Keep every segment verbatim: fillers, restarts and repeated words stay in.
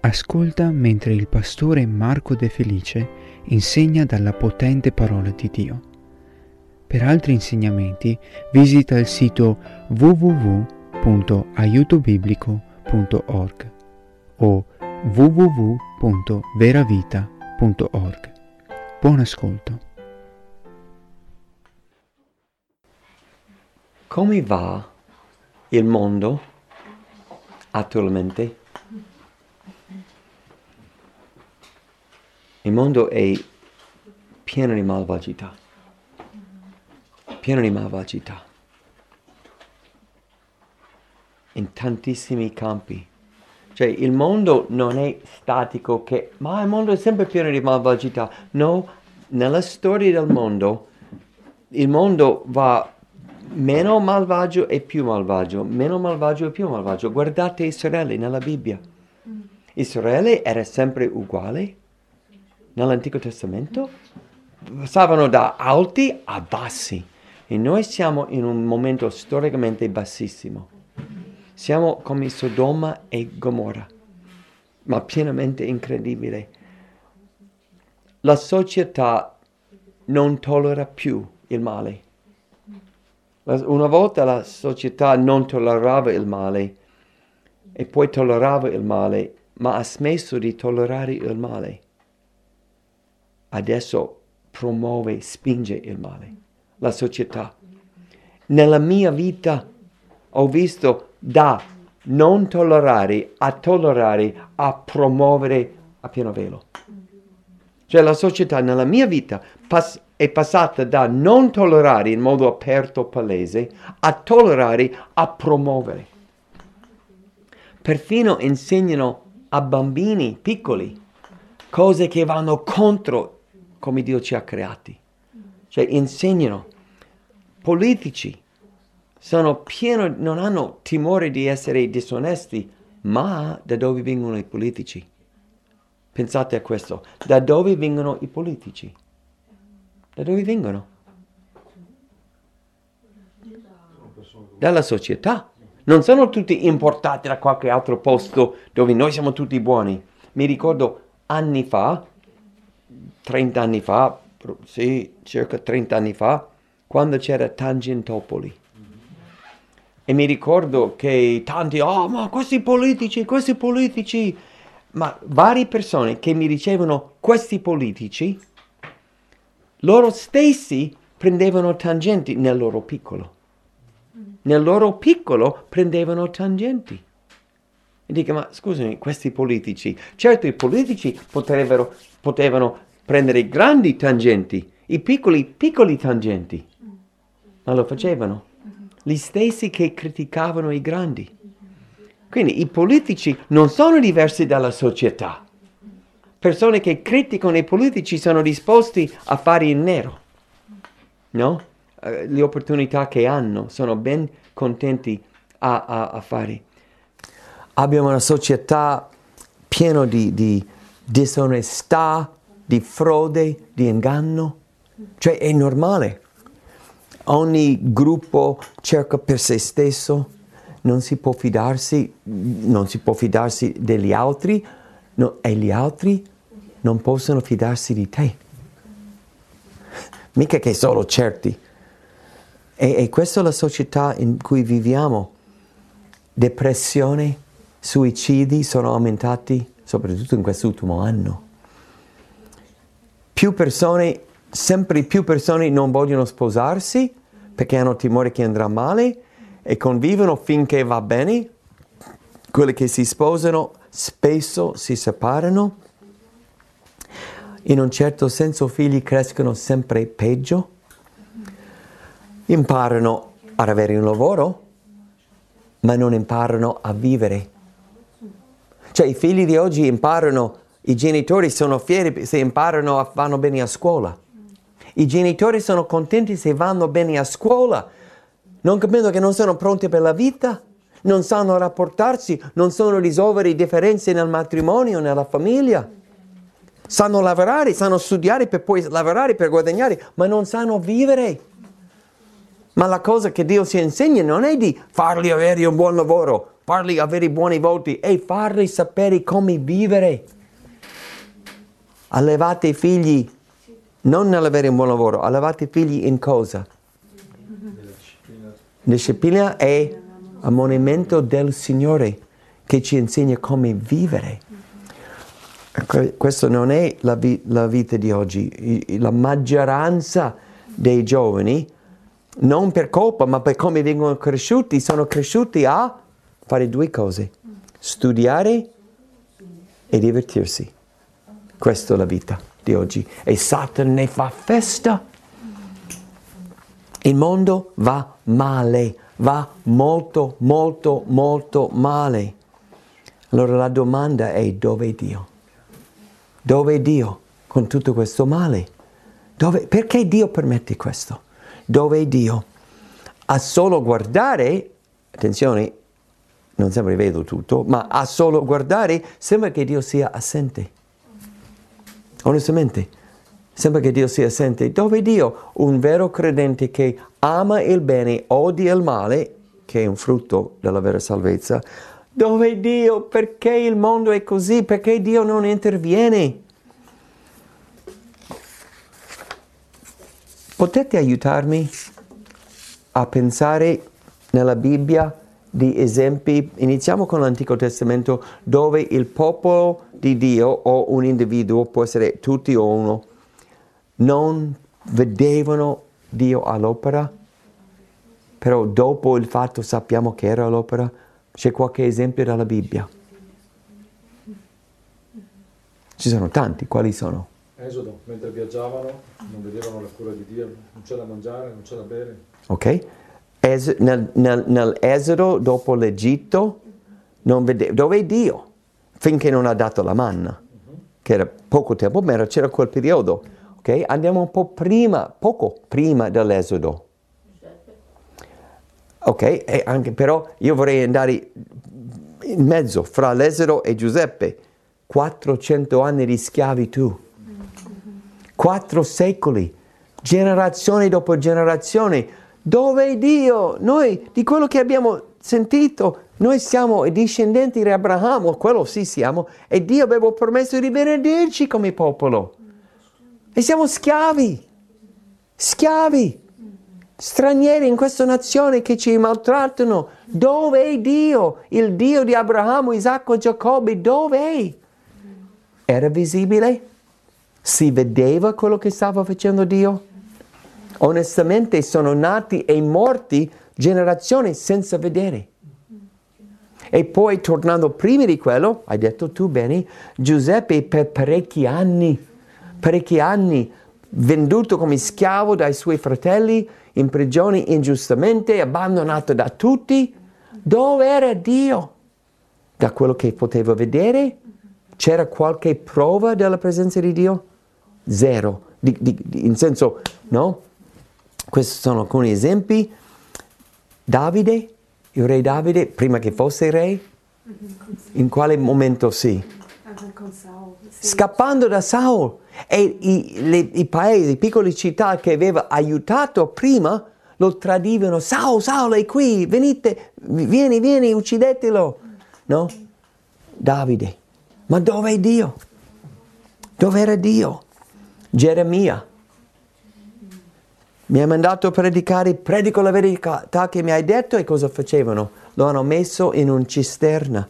Ascolta mentre il pastore Marco De Felice insegna dalla potente parola di Dio. Per altri insegnamenti visita il sito w w w punto aiuto biblico punto org o w w w punto veravita punto org. Buon ascolto. Come va il mondo attualmente? Il mondo è pieno di malvagità, pieno di malvagità, in tantissimi campi. Cioè il mondo non è statico, che, ma il mondo è sempre pieno di malvagità. No, nella storia del mondo, il mondo va meno malvagio e più malvagio, meno malvagio e più malvagio. Guardate Israele nella Bibbia. Israele era sempre uguale. Nell'Antico Testamento passavano da alti a bassi e noi siamo in un momento storicamente bassissimo. Siamo come Sodoma e Gomorra, ma pienamente incredibile. La società non tollera più il male. Una volta la società non tollerava il male e poi tollerava il male, ma ha smesso di tollerare il male. Adesso promuove, spinge il male, la società. Nella mia vita ho visto da non tollerare a tollerare a promuovere a pieno velo. Cioè la società nella mia vita pass- è passata da non tollerare in modo aperto, palese, a tollerare, a promuovere. Perfino insegnano a bambini piccoli cose che vanno contro come Dio ci ha creati. Cioè insegnano. Politici sono pieni, non hanno timore di essere disonesti, ma da dove vengono i politici? Pensate a questo. Da dove vengono i politici? Da dove vengono? Dalla società. Non sono tutti importati da qualche altro posto dove noi siamo tutti buoni. Mi ricordo anni fa, trenta anni fa, sì, circa trenta anni fa, quando c'era Tangentopoli. E mi ricordo che tanti, oh ma questi politici, questi politici, ma varie persone che mi dicevano questi politici, loro stessi prendevano tangenti nel loro piccolo. Nel loro piccolo prendevano tangenti. E dico, ma scusami, questi politici, certo i politici potrebbero, potevano prendere grandi tangenti, i piccoli, piccoli tangenti, ma lo facevano. Gli stessi che criticavano i grandi. Quindi i politici non sono diversi dalla società. Persone che criticano i politici sono disposti a fare in nero, no? Uh, le opportunità che hanno sono ben contenti a, a, a fare. Abbiamo una società piena di, di disonestà, di frode, di inganno. Cioè è normale. Ogni gruppo cerca per se stesso, non si può fidarsi, non si può fidarsi degli altri, no, e gli altri non possono fidarsi di te. Mica che solo certi. E, e questa è la società in cui viviamo. Depressione, suicidi sono aumentati, soprattutto in quest'ultimo anno. Più persone, sempre più persone non vogliono sposarsi perché hanno timore che andrà male e convivono finché va bene. Quelli che si sposano spesso si separano. In un certo senso figli crescono sempre peggio. Imparano ad avere un lavoro, ma non imparano a vivere. Cioè i figli di oggi imparano, i genitori sono fieri se imparano a vanno bene a scuola. I genitori sono contenti se vanno bene a scuola, non capendo che non sono pronti per la vita, non sanno rapportarsi, non sanno risolvere differenze nel matrimonio, nella famiglia. Sanno lavorare, sanno studiare per poi lavorare per guadagnare, ma non sanno vivere. Ma la cosa che Dio ci insegna non è di farli avere un buon lavoro, farli avere buoni voti e farli sapere come vivere. Allevate i figli, non nell'avere un buon lavoro, allevate i figli in cosa? Disciplina e ammonimento del Signore che ci insegna come vivere. Questa non è la, vi- la vita di oggi. La maggioranza dei giovani, non per colpa, ma per come vengono cresciuti, sono cresciuti a fare due cose: studiare e divertirsi. Questa è la vita di oggi. E Satana ne fa festa. Il mondo va male, va molto, molto, molto male. Allora la domanda è: dove è Dio? Dove è Dio con tutto questo male? Dove, perché Dio permette questo? Dove è Dio? A solo guardare, attenzione, non sempre vedo tutto, ma a solo guardare sembra che Dio sia assente. Onestamente, sembra che Dio sia assente. Dove è Dio? Un vero credente che ama il bene, odia il male, che è un frutto della vera salvezza. Dove è Dio? Perché il mondo è così? Perché Dio non interviene? Potete aiutarmi a pensare nella Bibbia di esempi? Iniziamo con l'Antico Testamento, dove il popolo di Dio o un individuo, può essere tutti o uno, non vedevano Dio all'opera, però dopo il fatto sappiamo che era all'opera. C'è qualche esempio dalla Bibbia? Ci sono tanti, quali sono? Esodo, mentre viaggiavano non vedevano la cura di Dio, non c'è da mangiare, non c'è da bere. Ok, es- nel, nel, nell'Esodo dopo l'Egitto, non vede- dove è Dio? Finché non ha dato la manna, uh-huh. che era poco tempo, ma c'era quel periodo. Ok, andiamo un po' prima, poco prima dell'Esodo. Ok, e anche però io vorrei andare in mezzo fra l'Esodo e Giuseppe. quattrocento anni di schiavitù. Quattro secoli, generazione dopo generazione. Dove è Dio? Noi, di quello che abbiamo sentito, noi siamo i discendenti di Abramo, quello sì siamo, e Dio aveva promesso di benedirci come popolo. E siamo schiavi, schiavi. Stranieri in questa nazione che ci maltrattano. Dove è Dio? Il Dio di Abramo, Isacco e Giacobbe, dove è? Era visibile? Si vedeva quello che stava facendo Dio? Onestamente sono nati e morti generazioni senza vedere. E poi tornando prima di quello, hai detto tu bene, Giuseppe per parecchi anni, parecchi anni, venduto come schiavo dai suoi fratelli, in prigione ingiustamente, abbandonato da tutti. Dove era Dio? Da quello che poteva vedere, c'era qualche prova della presenza di Dio? Zero. Di, di, di, in senso, no? Questi sono alcuni esempi. Davide, il re Davide, prima che fosse re, in quale momento sì? Scappando da Saul. E i, le, i paesi, piccole città che aveva aiutato prima, lo tradivano. Saul, Saul è qui, venite, vieni, vieni, uccidetelo. No? Davide. Ma dove è Dio? Dove era Dio? Geremia. Mi ha mandato a predicare, predico la verità che mi hai detto, e cosa facevano? Lo hanno messo in un cisterna,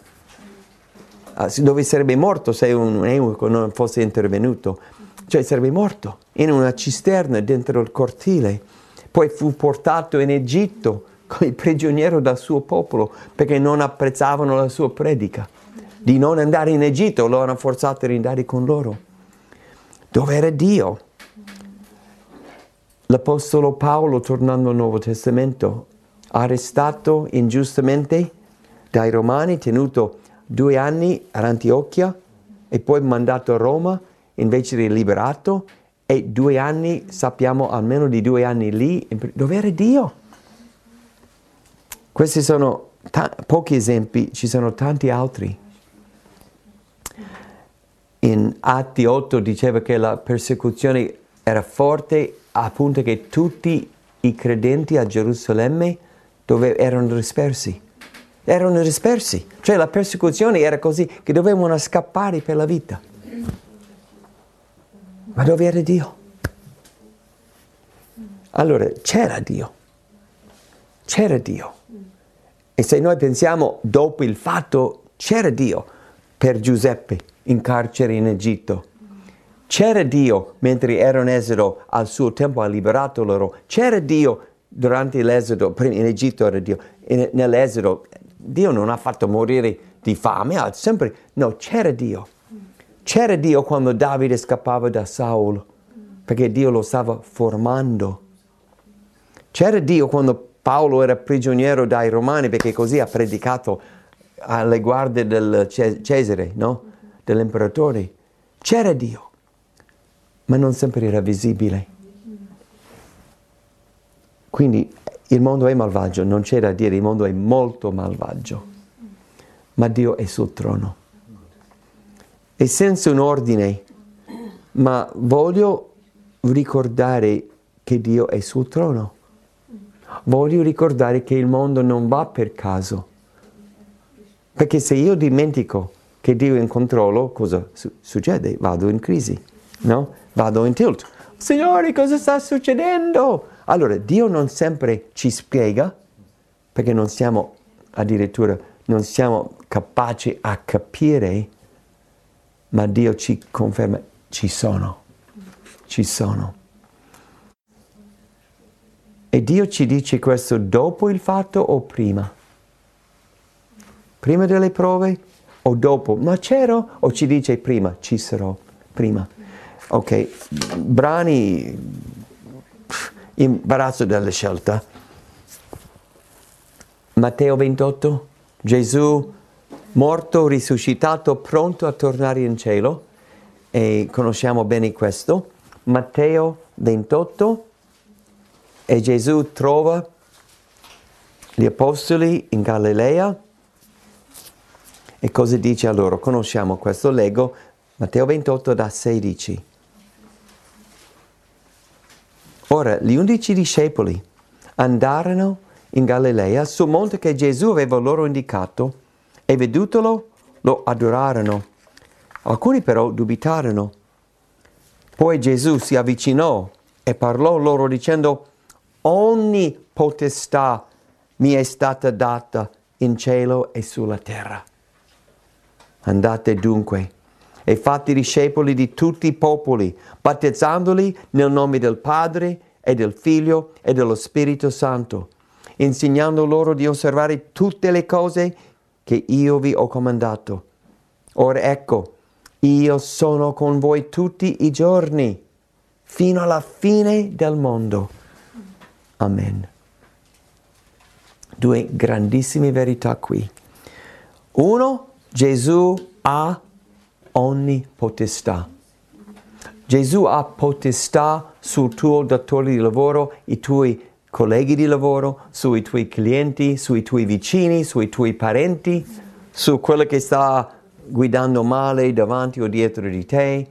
dove sarebbe morto se un eunuco non fosse intervenuto. Cioè sarebbe morto in una cisterna dentro il cortile. Poi fu portato in Egitto come prigioniero dal suo popolo perché non apprezzavano la sua predica. Di non andare in Egitto, lo hanno forzato ad andare con loro. Dove era Dio? L'Apostolo Paolo, tornando al Nuovo Testamento, arrestato ingiustamente dai Romani, tenuto due anni ad Antiochia e poi mandato a Roma, invece di liberato, e due anni, sappiamo almeno di due anni lì. Dove era Dio? Questi sono ta- pochi esempi, ci sono tanti altri. In Atti otto diceva che la persecuzione era forte, a punto che tutti i credenti a Gerusalemme dove erano dispersi. erano dispersi. Cioè la persecuzione era così che dovevano scappare per la vita. Ma dove era Dio? Allora c'era Dio. C'era Dio. E se noi pensiamo dopo il fatto, c'era Dio per Giuseppe in carcere in Egitto. C'era Dio mentre era in esodo, al suo tempo ha liberato loro. C'era Dio durante l'esodo, in Egitto era Dio. In, nell'esodo Dio non ha fatto morire di fame, ha sempre, no, c'era Dio. C'era Dio quando Davide scappava da Saul, perché Dio lo stava formando. C'era Dio quando Paolo era prigioniero dai Romani, perché così ha predicato alle guardie del Cesare, no? Dell'imperatore. C'era Dio, ma non sempre era visibile. Quindi il mondo è malvagio, non c'è da dire, il mondo è molto malvagio, ma Dio è sul trono. E senza un ordine, ma voglio ricordare che Dio è sul trono. Voglio ricordare che il mondo non va per caso. Perché se io dimentico che Dio è in controllo, cosa su- succede? Vado in crisi, no? Vado in tilt. Signore, cosa sta succedendo? Allora, Dio non sempre ci spiega, perché non siamo, addirittura, non siamo capaci a capire, ma Dio ci conferma, ci sono, ci sono. E Dio ci dice questo dopo il fatto o prima? Prima delle prove o dopo? Ma c'ero? O ci dice prima? Ci sarò, prima. Ok, brani, imbarazzo della scelta. Matteo ventotto, Gesù morto, risuscitato, pronto a tornare in cielo. E conosciamo bene questo. Matteo ventotto. E Gesù trova gli apostoli in Galilea e cosa dice a loro? Conosciamo questo, leggo Matteo ventotto da sedici. Ora gli undici discepoli andarono in Galilea sul monte che Gesù aveva loro indicato e vedutolo lo adorarono. Alcuni però dubitarono. Poi Gesù si avvicinò e parlò loro dicendo: ogni potestà mi è stata data in cielo e sulla terra. Andate dunque e fate discepoli di tutti i popoli, battezzandoli nel nome del Padre e del Figlio e dello Spirito Santo, insegnando loro di osservare tutte le cose che io vi ho comandato. Ora ecco, io sono con voi tutti i giorni, fino alla fine del mondo. Amen. Due grandissime verità qui. Uno, Gesù ha ogni potestà. Gesù ha potestà sul tuo datore di lavoro, i tuoi colleghi di lavoro, sui tuoi clienti, sui tuoi vicini, sui tuoi parenti, su quello che sta guidando male davanti o dietro di te.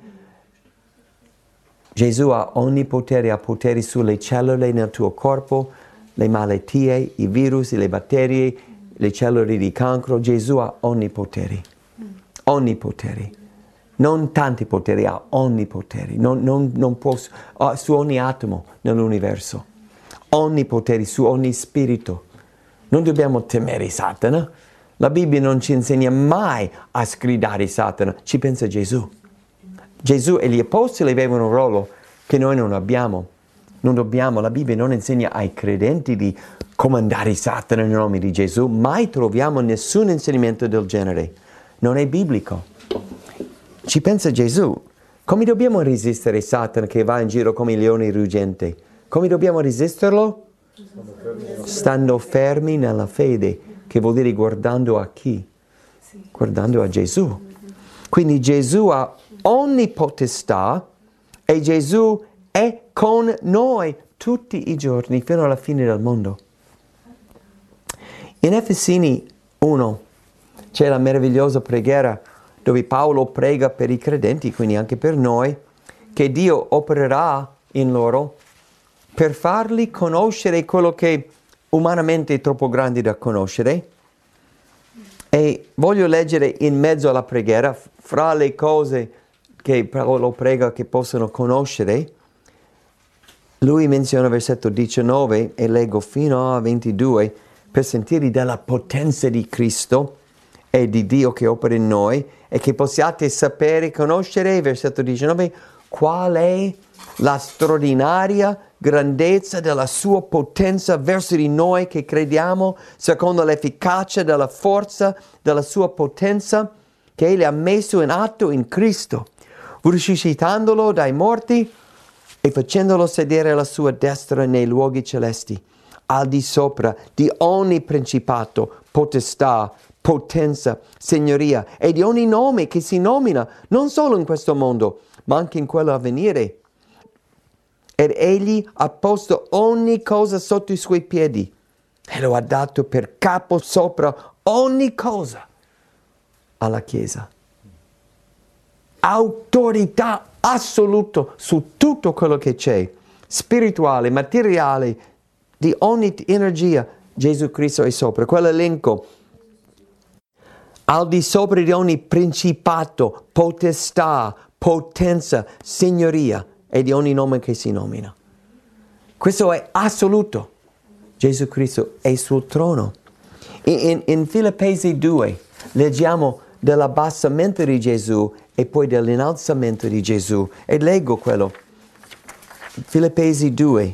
Gesù ha ogni potere, ha poteri sulle cellule nel tuo corpo, le malattie, i virus, le batterie, le cellule di cancro. Gesù ha ogni potere, ogni potere. Non tanti poteri, ha ogni potere. Non, non, non può, ha su ogni atomo nell'universo. Ogni potere, su ogni spirito. Non dobbiamo temere Satana. La Bibbia non ci insegna mai a sgridare Satana. Ci pensa Gesù. Gesù e gli apostoli avevano un ruolo che noi non abbiamo. Non dobbiamo, la Bibbia non insegna ai credenti di comandare Satana nel nome di Gesù. Mai troviamo nessun insegnamento del genere. Non è biblico. Ci pensa Gesù. Come dobbiamo resistere Satana che va in giro come il leone ruggente? Come dobbiamo resisterlo? Stando fermi nella fede, che vuol dire guardando a chi? Guardando a Gesù. Quindi Gesù ha ogni potestà e Gesù è con noi tutti i giorni fino alla fine del mondo. In Efesini uno c'è la meravigliosa preghiera dove Paolo prega per i credenti, quindi anche per noi, che Dio opererà in loro per farli conoscere quello che umanamente è troppo grande da conoscere, E voglio leggere in mezzo alla preghiera, fra le cose che Paolo prega che possono conoscere, lui menziona versetto diciannove e leggo fino a ventidue, per sentire della potenza di Cristo e di Dio che opera in noi e che possiate sapere, conoscere, versetto diciannove, qual è la straordinaria grandezza della sua potenza verso di noi che crediamo, secondo l'efficacia della forza della sua potenza che Egli ha messo in atto in Cristo, risuscitandolo dai morti e facendolo sedere alla sua destra nei luoghi celesti, al di sopra di ogni principato, potestà, potenza, signoria e di ogni nome che si nomina, non solo in questo mondo, ma anche in quello a venire. Ed egli ha posto ogni cosa sotto i suoi piedi e lo ha dato per capo sopra ogni cosa alla Chiesa. Autorità assoluta su tutto quello che c'è, spirituale, materiale, di ogni energia, Gesù Cristo è sopra. Quell'elenco, al di sopra di ogni principato, potestà, potenza, signoria e di ogni nome che si nomina. Questo è assoluto. Gesù Cristo è sul trono. In, in, in Filippesi due leggiamo dell'abbassamento di Gesù e poi dell'innalzamento di Gesù. E leggo quello. Filippesi due.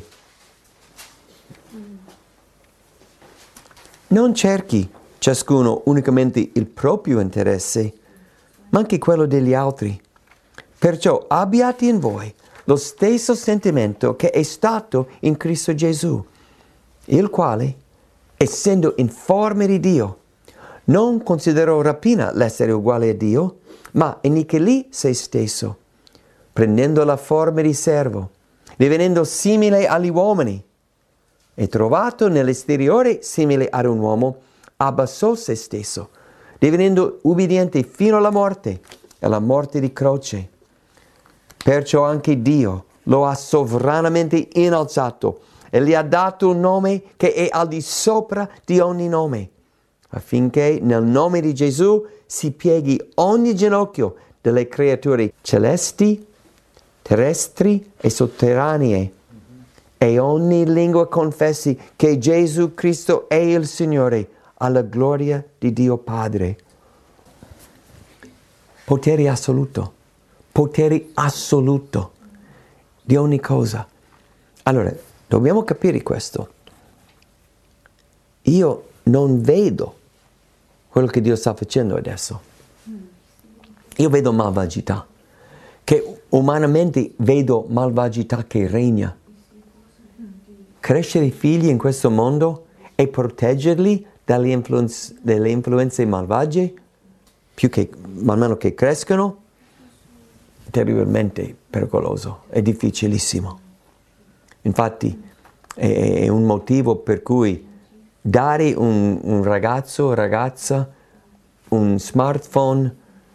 Non cerchi ciascuno unicamente il proprio interesse, ma anche quello degli altri. Perciò abbiate in voi lo stesso sentimento che è stato in Cristo Gesù, il quale, essendo in forma di Dio, non considerò rapina l'essere uguale a Dio, ma inichilì se stesso, prendendo la forma di servo, divenendo simile agli uomini, e trovato nell'esteriore simile ad un uomo, abbassò se stesso, divenendo ubbidiente fino alla morte, alla morte di croce. Perciò anche Dio lo ha sovranamente innalzato e gli ha dato un nome che è al di sopra di ogni nome, affinché nel nome di Gesù si pieghi ogni ginocchio delle creature celesti, terrestri e sotterranee, e ogni lingua confessi che Gesù Cristo è il Signore, alla gloria di Dio Padre. Potere assoluto, potere assoluto di ogni cosa. Allora, dobbiamo capire questo. Io non vedo quello che Dio sta facendo adesso. Io vedo malvagità, che umanamente vedo malvagità che regna. Crescere i figli in questo mondo e proteggerli dalle influenze, dalle influenze malvagie, più che man mano che crescono, terribilmente pericoloso, è difficilissimo. Infatti è, è un motivo per cui dare un, un ragazzo o ragazza un smartphone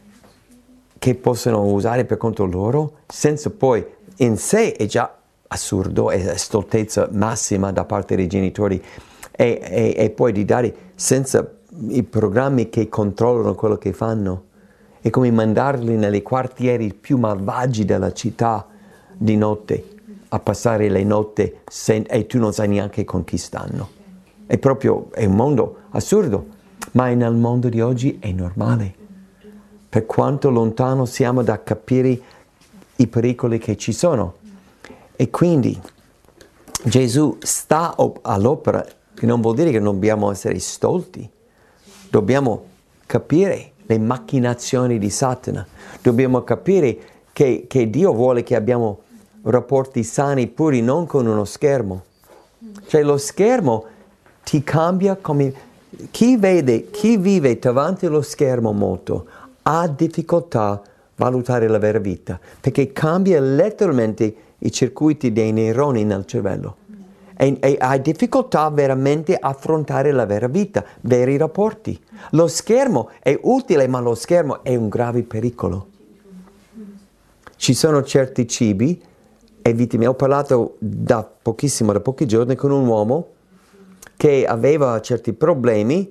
che possono usare per conto loro, senza poi in sé è già assurdo, è stoltezza massima da parte dei genitori, e, e, e poi di dare senza i programmi che controllano quello che fanno. È come mandarli nei quartieri più malvagi della città di notte a passare le notti sen- e tu non sai neanche con chi stanno. È proprio è un mondo assurdo, ma nel mondo di oggi è normale. Per quanto lontano siamo da capire i pericoli che ci sono. E quindi Gesù sta op- all'opera, che non vuol dire che non dobbiamo essere stolti. Dobbiamo capire le macchinazioni di Satana. Dobbiamo capire che, che Dio vuole che abbiamo rapporti sani, puri, non con uno schermo. Cioè lo schermo ti cambia come... Chi vede, chi vive davanti allo schermo molto ha difficoltà a valutare la vera vita, perché cambia letteralmente i circuiti dei neuroni nel cervello. E, e hai difficoltà veramente a affrontare la vera vita, veri rapporti. Lo schermo è utile, ma lo schermo è un grave pericolo. Ci sono certi cibi e vitamine. Ho parlato da pochissimo, da pochi giorni, con un uomo che aveva certi problemi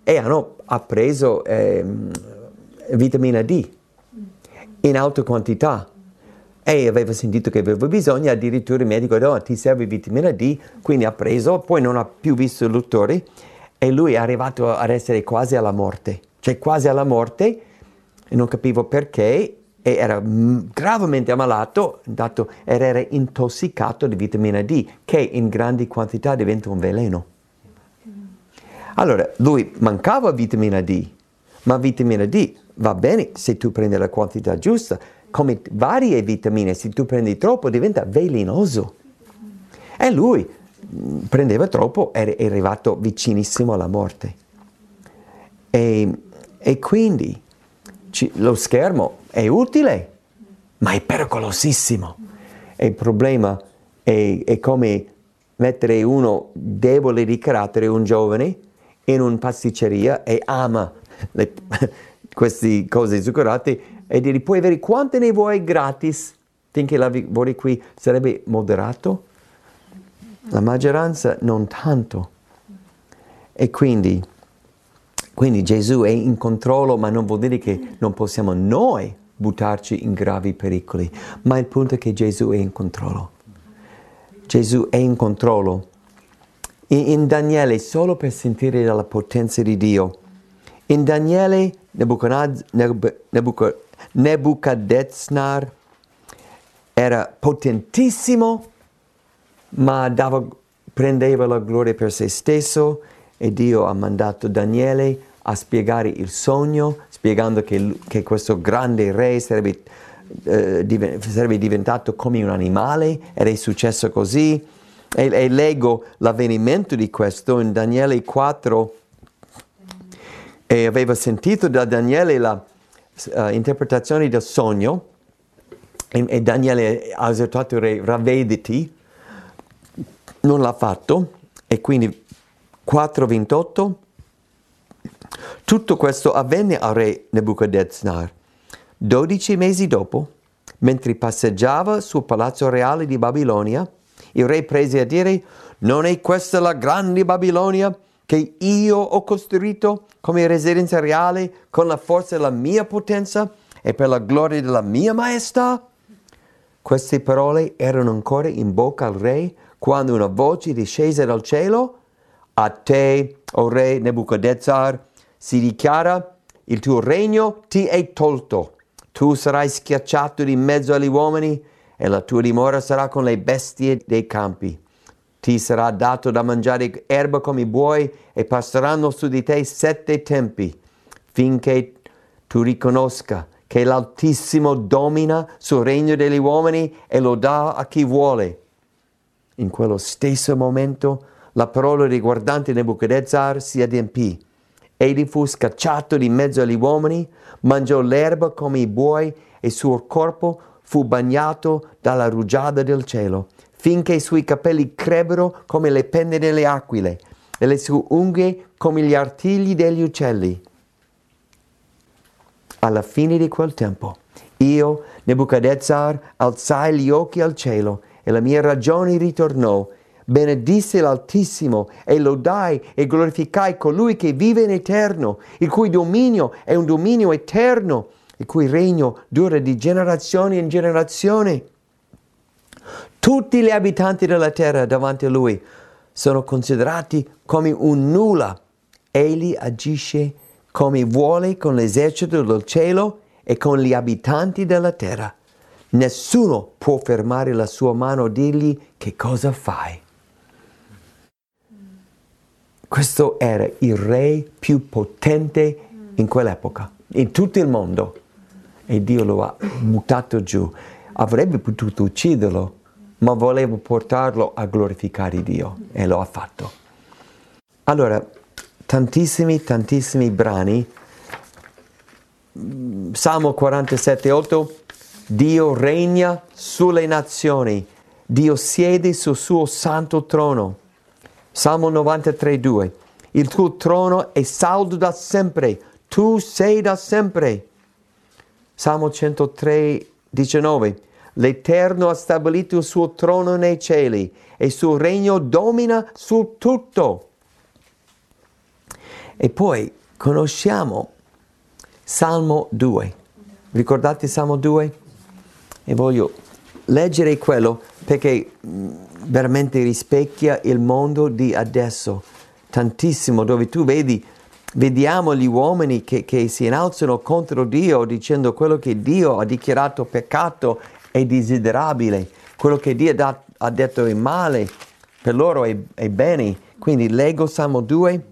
e hanno preso eh, vitamina D in alta quantità. E aveva sentito che aveva bisogno, addirittura il medico ha detto: oh, ti serve vitamina D, quindi ha preso, poi non ha più visto il dottore e lui è arrivato ad essere quasi alla morte, cioè quasi alla morte, e non capivo perché, e era gravemente ammalato, dato, era intossicato di vitamina D, che in grandi quantità diventa un veleno. Allora, lui mancava vitamina D, ma vitamina D va bene se tu prendi la quantità giusta. Come varie vitamine, se tu prendi troppo diventa velenoso. E lui prendeva troppo e è arrivato vicinissimo alla morte. E, e quindi ci, lo schermo è utile, ma è pericolosissimo. E il problema è, è come mettere uno debole di carattere, un giovane, in una pasticceria e ama le, queste cose zuccherate, e dire: puoi avere quante ne vuoi gratis, finché lavori qui. Sarebbe moderato? La maggioranza non tanto. E quindi, quindi Gesù è in controllo, ma non vuol dire che non possiamo noi buttarci in gravi pericoli. Ma il punto è che Gesù è in controllo. Gesù è in controllo. In, in Daniele, solo per sentire la potenza di Dio, in Daniele Nebuchadnezzar, Nebuchadnezzar Nebuchadnezzar era potentissimo, ma dava, prendeva la gloria per se stesso, e Dio ha mandato Daniele a spiegare il sogno, spiegando che, che questo grande re sarebbe, eh, div- sarebbe diventato come un animale, ed è successo così. E, e leggo l'avvenimento di questo in Daniele quattro, e aveva sentito da Daniele la Uh, interpretazione del sogno, e, e Daniele ha esortato il re: ravvediti, non l'ha fatto, e quindi quattro ventotto, tutto questo avvenne al re Nebuchadnezzar. Dodici mesi dopo, mentre passeggiava sul palazzo reale di Babilonia, il re prese a dire: non è questa la grande Babilonia che io ho costruito come residenza reale con la forza della mia potenza e per la gloria della mia maestà? Queste parole erano ancora in bocca al re quando una voce discese dal cielo: a te, o re Nebuchadnezzar, si dichiara: il tuo regno ti è tolto. Tu sarai schiacciato di mezzo agli uomini e la tua dimora sarà con le bestie dei campi. Ti sarà dato da mangiare erba come i buoi e passeranno su di te sette tempi, finché tu riconosca che l'Altissimo domina sul regno degli uomini e lo dà a chi vuole. In quello stesso momento la parola riguardante Nebuchadnezzar si adempì. Egli fu scacciato di mezzo agli uomini, mangiò l'erba come i buoi e il suo corpo fu bagnato dalla rugiada del cielo, finché i suoi capelli crebbero come le penne delle aquile e le sue unghie come gli artigli degli uccelli. Alla fine di quel tempo, io, Nebuchadnezzar, alzai gli occhi al cielo e la mia ragione ritornò. Benedisse l'Altissimo e lodai e glorificai colui che vive in eterno, il cui dominio è un dominio eterno, il cui regno dura di generazione in generazione. Tutti gli abitanti della terra davanti a lui sono considerati come un nulla. Egli agisce come vuole con l'esercito del cielo e con gli abitanti della terra. Nessuno può fermare la sua mano e dirgli: che cosa fai? Questo era il re più potente in quell'epoca, in tutto il mondo. E Dio lo ha buttato giù. Avrebbe potuto ucciderlo, ma voleva portarlo a glorificare Dio, e lo ha fatto. Allora, tantissimi, tantissimi brani. Salmo quarantasette otto, Dio regna sulle nazioni, Dio siede sul suo santo trono. Salmo novantatré due, il tuo trono è saldo da sempre, tu sei da sempre. Salmo centotré diciannove, l'Eterno ha stabilito il suo trono nei cieli e il suo regno domina su tutto. E poi conosciamo Salmo due. Ricordate Salmo due? E voglio leggere quello perché veramente rispecchia il mondo di adesso tantissimo, dove tu vedi, vediamo gli uomini che, che si innalzano contro Dio dicendo quello che Dio ha dichiarato peccato è desiderabile, quello che Dio ha, ha detto è male, per loro è, è bene. Quindi leggo Salmo due.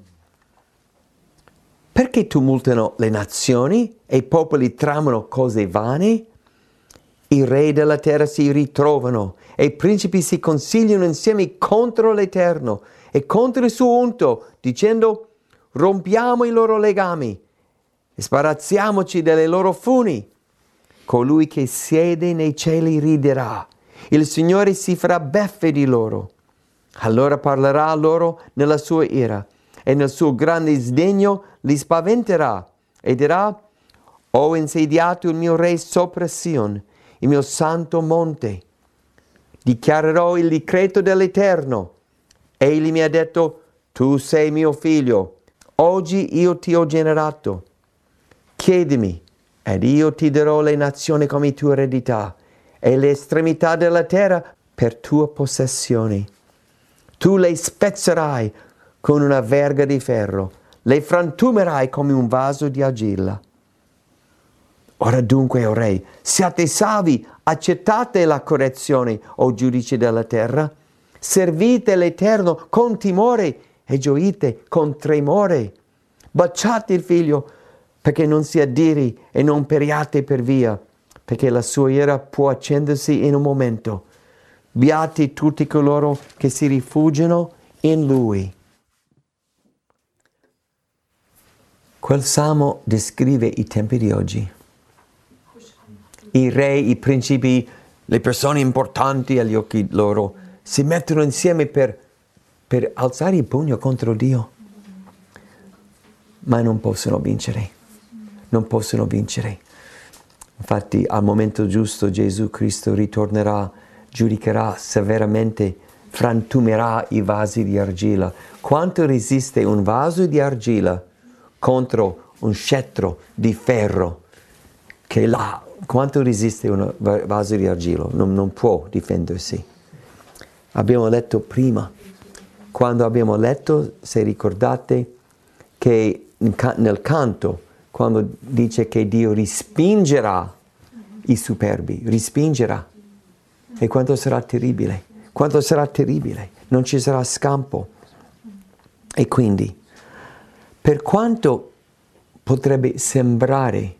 Perché tumultano le nazioni e i popoli tramano cose vane? I re della terra si ritrovano e i principi si consigliano insieme contro l'Eterno e contro il suo unto, dicendo: rompiamo i loro legami e sbarazziamoci delle loro funi. Colui che siede nei cieli riderà, il Signore si farà beffe di loro. Allora parlerà loro nella sua ira e nel suo grande sdegno li spaventerà e dirà: ho insediato il mio re sopra Sion, il mio santo monte. Dichiarerò il decreto dell'Eterno. Egli mi ha detto: tu sei mio figlio, oggi io ti ho generato. Chiedimi ed io ti darò le nazioni come tua eredità e le estremità della terra per tua possessione. Tu le spezzerai con una verga di ferro, le frantumerai come un vaso di argilla. Ora dunque, o re, siate salvi, accettate la correzione, o giudici della terra. Servite l'Eterno con timore e gioite con tremore. Baciate il figlio, perché non si addiri e non periate per via, perché la sua ira può accendersi in un momento. Beati tutti coloro che si rifugiano in Lui. Quel salmo descrive i tempi di oggi. I re, i principi, le persone importanti agli occhi loro si mettono insieme per, per alzare il pugno contro Dio. Ma non possono vincere. Non possono vincere. Infatti, al momento giusto Gesù Cristo ritornerà, giudicherà severamente, frantumerà i vasi di argilla. Quanto resiste un vaso di argilla contro un scettro di ferro che là? Quanto resiste un vaso di argilla? Non, non può difendersi. Abbiamo letto prima, quando abbiamo letto, se ricordate, che nel canto, quando dice che Dio respingerà i superbi, respingerà. E quanto sarà terribile, quanto sarà terribile, non ci sarà scampo. E quindi, per quanto potrebbe sembrare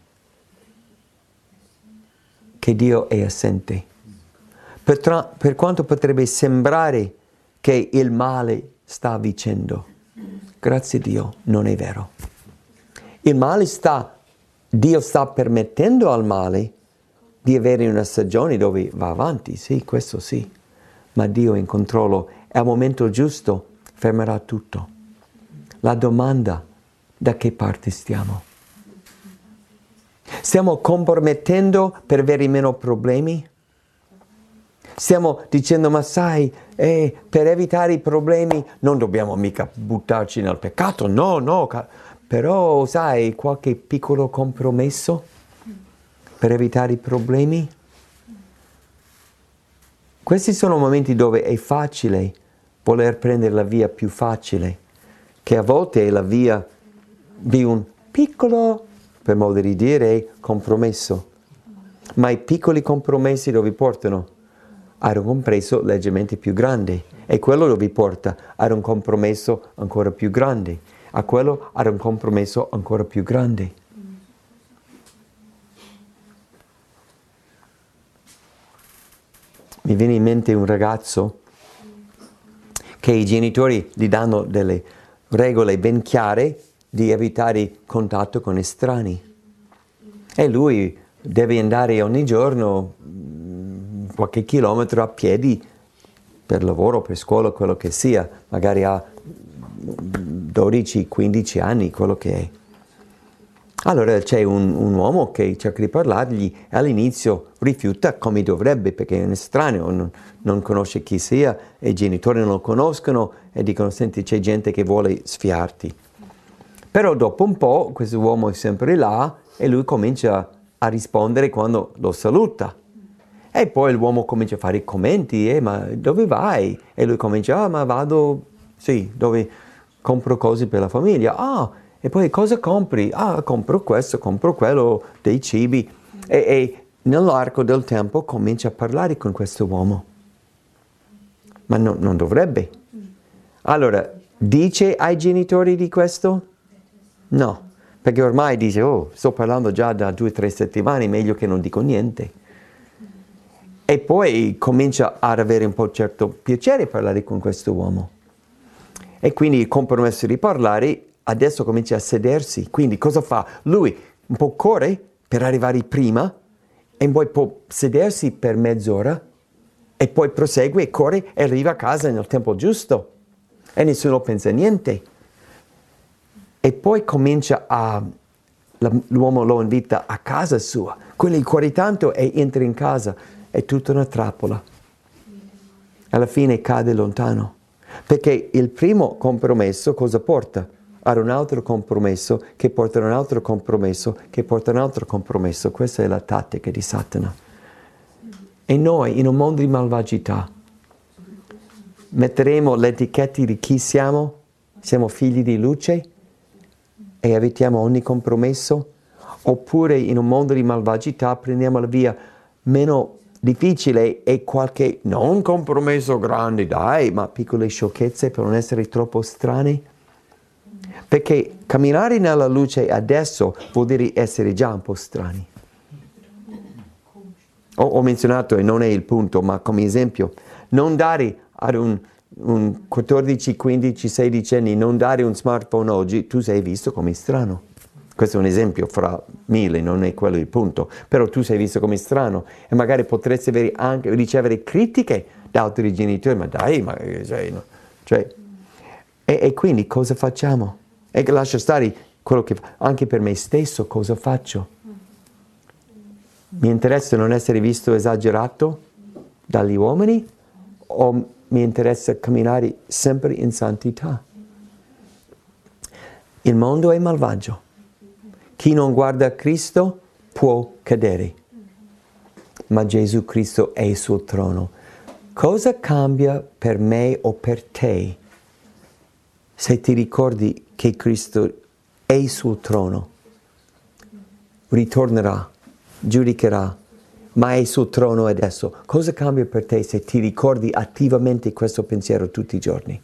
che Dio è assente, per, tra, per quanto potrebbe sembrare che il male sta vincendo, grazie a Dio non è vero. Il male sta, Dio sta permettendo al male di avere una stagione dove va avanti, sì, questo sì, ma Dio è in controllo e al momento giusto fermerà tutto. La domanda: da che parte stiamo? Stiamo compromettendo per avere meno problemi? Stiamo dicendo: ma sai, eh, per evitare i problemi non dobbiamo mica buttarci nel peccato, no, no, però sai, qualche piccolo compromesso per evitare i problemi? Questi sono momenti dove è facile voler prendere la via più facile, che a volte è la via di un piccolo, per modo di dire, compromesso. Ma i piccoli compromessi dove portano? Ad un compromesso leggermente più grande. E quello dove porta? Ad un compromesso ancora più grande. A quello ad un compromesso ancora più grande. Mi viene in mente un ragazzo che i genitori gli danno delle regole ben chiare di evitare contatto con estranei. E lui deve andare ogni giorno qualche chilometro a piedi per lavoro, per scuola, quello che sia. Magari ha dodici quindici anni, quello che è. Allora c'è un, un uomo che cerca di parlargli e all'inizio rifiuta come dovrebbe perché è un estraneo, non, non conosce chi sia e i genitori non lo conoscono e dicono: senti, c'è gente che vuole sfiarti. Però dopo un po' questo uomo è sempre là e lui comincia a rispondere quando lo saluta. E poi l'uomo comincia a fare commenti, eh, ma dove vai? E lui comincia, ah, ma vado, sì, dove compro cose per la famiglia. Ah, e poi cosa compri? Ah, compro questo, compro quello, dei cibi. E, e nell'arco del tempo comincia a parlare con questo uomo. Ma no, non dovrebbe. Allora, dice ai genitori di questo? No, perché ormai dice, oh, sto parlando già da due o tre settimane, meglio che non dico niente. E poi comincia ad avere un po' certo piacere parlare con questo uomo. E quindi il compromesso di parlare, adesso comincia a sedersi. Quindi cosa fa? Lui un po' corre per arrivare prima e poi può sedersi per mezz'ora e poi prosegue e corre e arriva a casa nel tempo giusto. E nessuno pensa niente. E poi comincia a... l'uomo lo invita a casa sua. Quello corre tanto e entra in casa. È tutta una trappola. Alla fine cade lontano. Perché il primo compromesso cosa porta? Ad un altro compromesso, che porta ad un altro compromesso, che porta ad un altro compromesso. Questa è la tattica di Satana. E noi, in un mondo di malvagità, metteremo le etichette di chi siamo? Siamo figli di luce? E evitiamo ogni compromesso? Oppure in un mondo di malvagità prendiamo la via meno difficile e qualche, non compromesso grande, dai, ma piccole sciocchezze per non essere troppo strani? Perché camminare nella luce adesso vuol dire essere già un po' strani. Ho, ho menzionato, e non è il punto, ma come esempio, non dare ad un, un quattordici, quindici, sedici anni, non dare un smartphone oggi, tu sei visto come strano. Questo è un esempio fra mille, non è quello il punto. Però tu sei visto come strano e magari potresti avere anche, ricevere critiche da altri genitori. Ma dai, ma cioè, no. cioè, e, e quindi cosa facciamo? E lascia stare quello che anche per me stesso cosa faccio? Mi interessa non essere visto esagerato dagli uomini o mi interessa camminare sempre in santità? Il mondo è malvagio. Chi non guarda Cristo può cadere, ma Gesù Cristo è sul trono. Cosa cambia per me o per te se ti ricordi che Cristo è sul trono? Ritornerà, giudicherà, ma è sul trono adesso. Cosa cambia per te se ti ricordi attivamente questo pensiero tutti i giorni?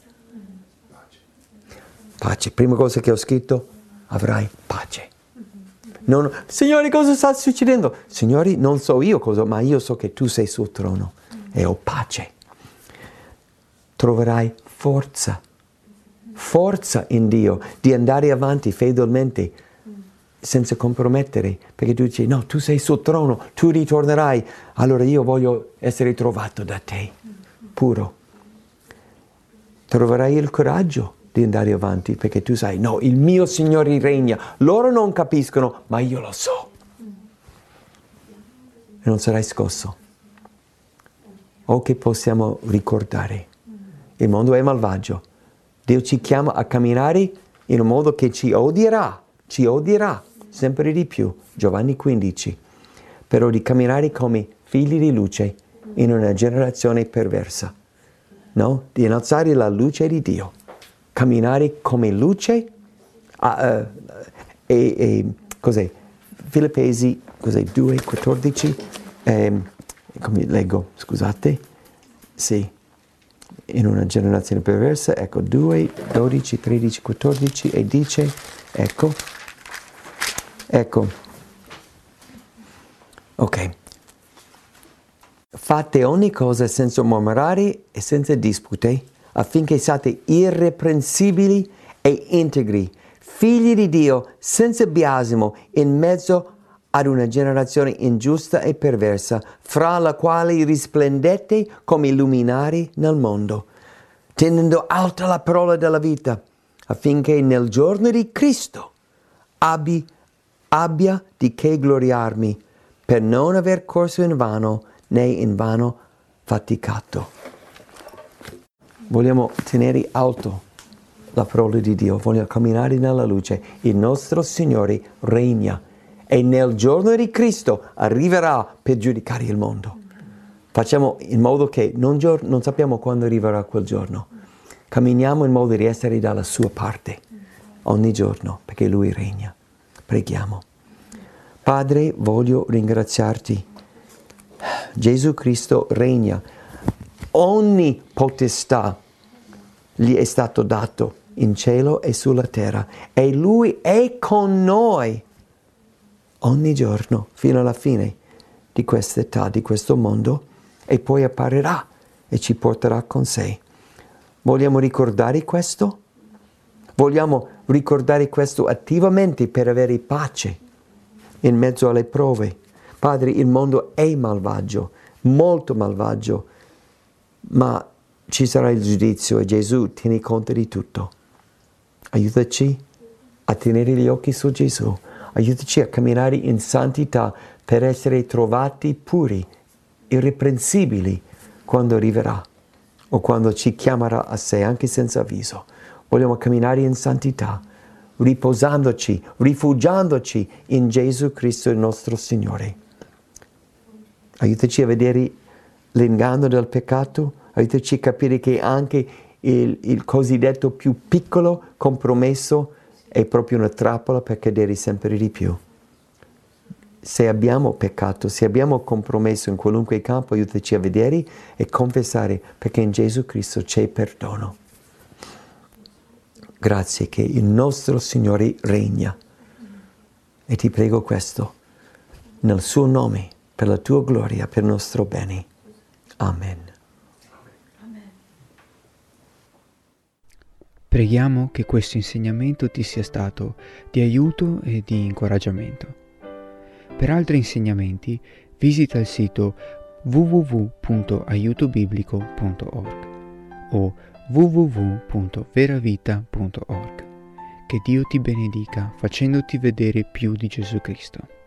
Pace. Prima cosa che ho scritto, avrai pace. Non, Signore, cosa sta succedendo? Signore, non so io cosa, ma io so che tu sei sul trono e ho pace. Troverai forza, forza in Dio di andare avanti fedelmente senza compromettere, perché tu dici, no, tu sei sul trono, tu ritornerai, allora io voglio essere trovato da te, puro. Troverai il coraggio di andare avanti, perché tu sai, no, il mio Signore regna, loro non capiscono, ma io lo so. E non sarai scosso. O che possiamo ricordare, il mondo è malvagio, Dio ci chiama a camminare in un modo che ci odierà, ci odierà sempre di più, Giovanni quindici, però di camminare come figli di luce in una generazione perversa, no? Di innalzare la luce di Dio. Camminare come luce uh, uh, e, e cos'è? Filippesi cos'è? due quattordici eh, come leggo, scusate, sì, in una generazione perversa, ecco, due, dodici, tredici, quattordici e dice, ecco, ecco, ok, fate ogni cosa senza mormorare e senza dispute, affinché siate irreprensibili e integri, figli di Dio senza biasimo in mezzo ad una generazione ingiusta e perversa, fra la quale risplendete come luminari nel mondo, tenendo alta la parola della vita, affinché nel giorno di Cristo abbi, abbia di che gloriarmi, per non aver corso in vano, né in vano faticato. Vogliamo tenere alto la parola di Dio, vogliamo camminare nella luce. Il nostro Signore regna e nel giorno di Cristo arriverà per giudicare il mondo. Facciamo in modo che non, gior- non sappiamo quando arriverà quel giorno. Camminiamo in modo di essere dalla sua parte ogni giorno, perché Lui regna. Preghiamo. Padre, voglio ringraziarti. Gesù Cristo regna. Ogni potestà gli è stato dato in cielo e sulla terra. E Lui è con noi ogni giorno, fino alla fine di questa età, di questo mondo, e poi apparirà e ci porterà con sé. Vogliamo ricordare questo? Vogliamo ricordare questo attivamente per avere pace in mezzo alle prove. Padre, il mondo è malvagio, molto malvagio, ma ci sarà il giudizio e Gesù tiene conto di tutto. Aiutaci a tenere gli occhi su Gesù, aiutaci a camminare in santità per essere trovati puri, irreprensibili quando arriverà o quando ci chiamerà a sé, anche senza avviso. Vogliamo camminare in santità, riposandoci, rifugiandoci in Gesù Cristo il nostro Signore. Aiutaci a vedere l'inganno del peccato, aiutaci a capire che anche il, il cosiddetto più piccolo compromesso è proprio una trappola per cadere sempre di più. Se abbiamo peccato, se abbiamo compromesso in qualunque campo, aiutaci a vedere e confessare, perché in Gesù Cristo c'è perdono. Grazie che il nostro Signore regna. E ti prego questo, nel suo nome, per la tua gloria, per il nostro bene. Amen. Preghiamo che questo insegnamento ti sia stato di aiuto e di incoraggiamento. Per altri insegnamenti visita il sito w w w punto aiuto biblico punto org o w w w punto veravita punto org. Che Dio ti benedica facendoti vedere più di Gesù Cristo.